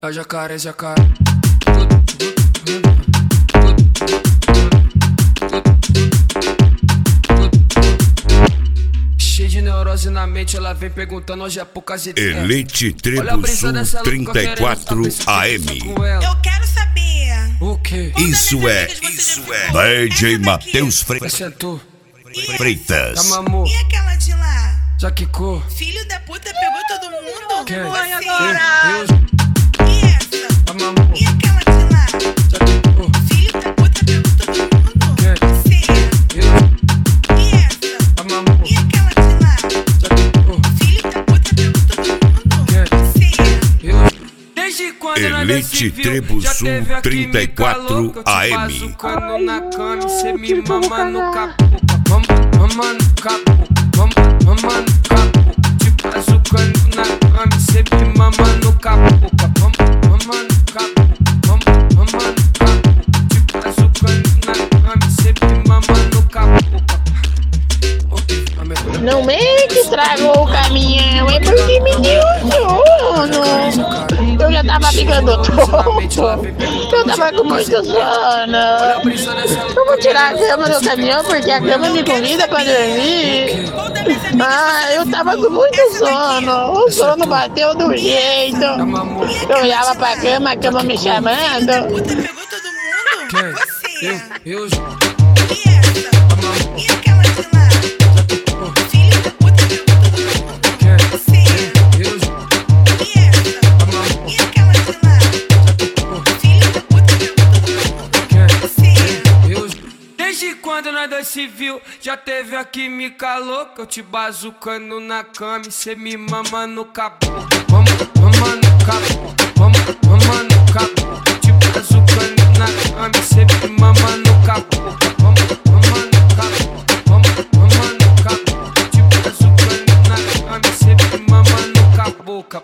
A jacaré, jacaré. Cheio de neurose na mente, ela vem perguntando hoje é poucas ideias. Elite Tribo Sul 34 AM. Eu quero saber. O quê? Isso é DJ Matheus Freitas. Já mamou? E aquela de lá? Já quicou? Filho da puta pegou todo mundo? Quem? Você. Eu E essa? já mamou? E aquela de lá? Já quicou? Filho da puta pegou todo mundo? Quem? Você. Eu E essa? já mamou? E aquela de lá? Já quicou? Filho da puta pegou todo mundo? Quem? Você. Eu desde quando Elite Tribo já Sul teve a química 34 louca, eu te AM. bazucando na cama, cê me mama no capô, mama no capô, mama no capô, te bazucando na cama, cê me mama no capô, mama no capô, mama no capô, te bazucando na cama, cê me mama no capô. Não meio que estragou o caminhão, é porque me deu sono. Eu já tava ficando tonto. Eu tava com muito sono. Eu vou tirar a cama do caminhão porque a cama me convida pra dormir. Ah, eu tava com muito sono. O sono bateu do jeito. Eu olhava pra cama, a cama me chamando. Puta pegou todo mundo? Você. Eu E essa? E aquela de lá? Filho da puta pegou todo mundo? Você. E essa? E aquela de lá? Filho da puta pegou todo mundo? Você. Desde quando nós dois se viu, já teve a química louca, eu te bazucando na cama e cê me mama no capô, mama no capô, mama